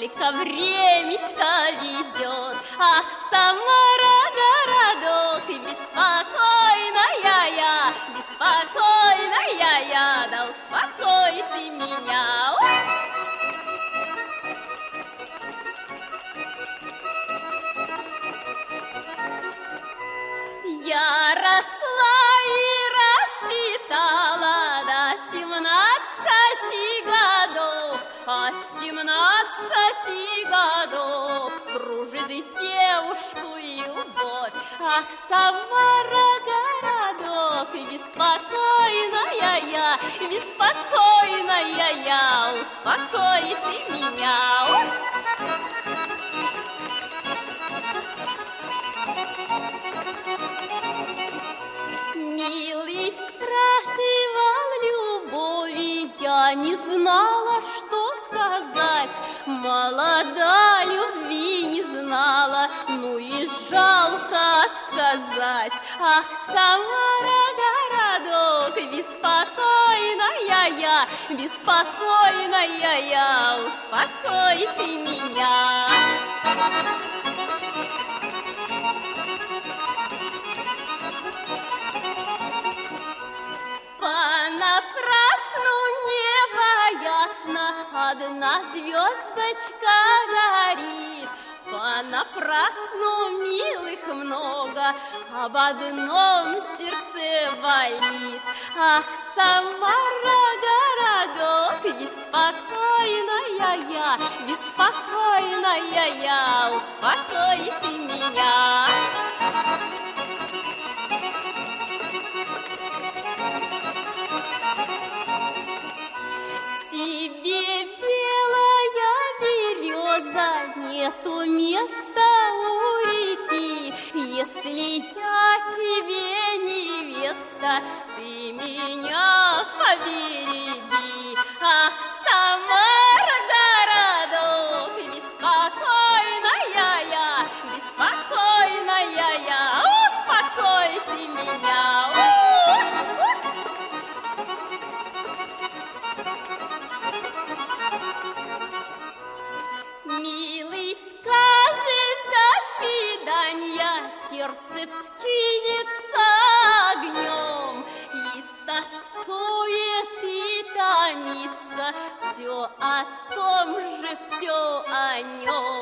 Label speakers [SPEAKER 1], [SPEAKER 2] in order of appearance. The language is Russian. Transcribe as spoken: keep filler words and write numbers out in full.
[SPEAKER 1] только времечко ведет. Ах, Самара, городок, беспокойная я, беспокойная я, да успокой ты меня. Я росла и расцветала до семнадцати годов, а с семнадцати годов кружит девушку любовь. Ах, Самара, городок, беспокойная я, беспокойная я, успокой ты меня. Милый спрашивал любови, я не знала, что сказать. Молода любви не знала, ну и жалко отказать. Ах, Самара, городок, беспокойная я, беспокойная я, успокой ты меня. Понапрасну небо ясно, одна звездочка горит. Понапрасну милых много, об одном сердце болит. Ах, Самара, городок, беспокойная я, беспокойная я, успокой ты меня. Тебе, белая береза, нету места уйти. Если я тебе невеста, ты меня побереги. Ах, Самара, городок, беспокойная я, беспокойная я, успокой ты меня. Милый скажет до свидания, сердце вскинется огнем, и тоскует, и томится, все о том же, все о нем.